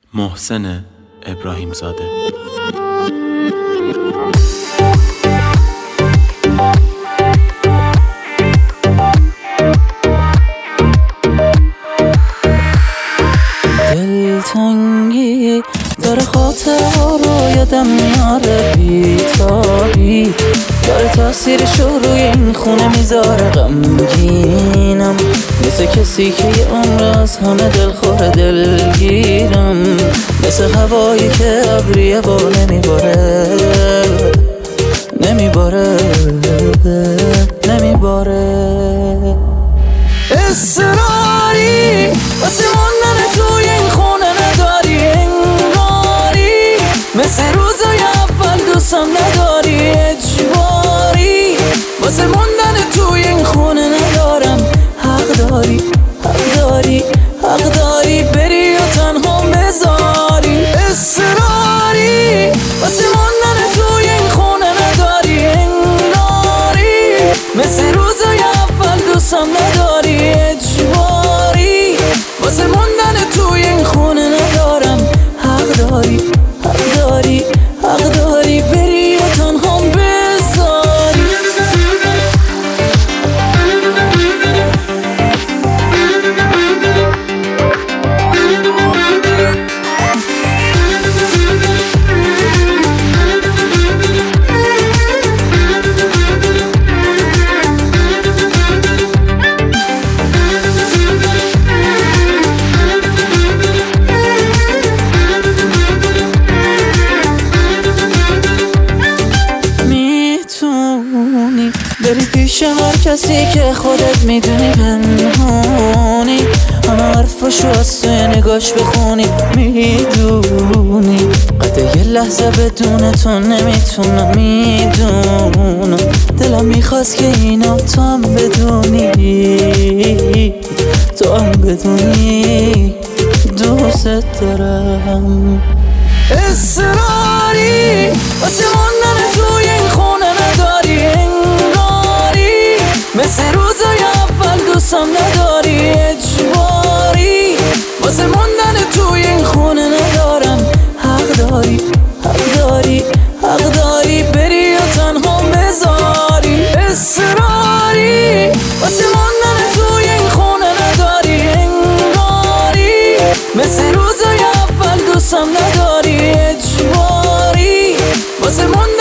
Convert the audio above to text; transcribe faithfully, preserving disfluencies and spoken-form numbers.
محسن ابراهیم زاده. دلتنگی داره خاطرها رو یادم میاره، بیتابی داره تاثیرش رو روی این خونه میذاره. غمگینم مثل کسی که یه عمر از همه دلخور دلگیرم، مثل هوایی که ابریه با نمیباره نمیباره نمیباره. اصراری واسه موندن توی این خونه نداری، انگاری مثل روزای اول دوستم نداری. اجباری واسه موندن توی این خونه ندارم. حق داری حق داری حق داری بری و تنها بذاری. اصراری واسه موندن توی این خونه نداری، انگاری مثل روزای اول دوستم نداری. اجباری واسه موندن توی این خونه ندارم. حق داری حق داری حق داری بری و تنها بذاری. بری پیش هر کسی که خودت میدونی پنهونی، همه حرفاشو از توی نگاش بخونی. میدونی قطعه یه لحظه بدون تو نمیتونم، میدونم دلم میخواست که اینا تو هم بدونی، تو هم بدونی دوست دارم. اصراری واسه موندن توی این خونه نداری، انگاری مثل روزای اول دوستم نداری. اجباری واسه موندن توی این خونه ندارم. حق داری حق داری حق داری بری و تنها بذاری. اصراری واسه موندن توی این خونه نداری، انگاری مثل روزای اول دوستم نداری. اجباری واسه موندن